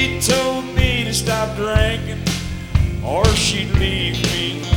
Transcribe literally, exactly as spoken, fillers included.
She told me to stop drinking or she'd leave me.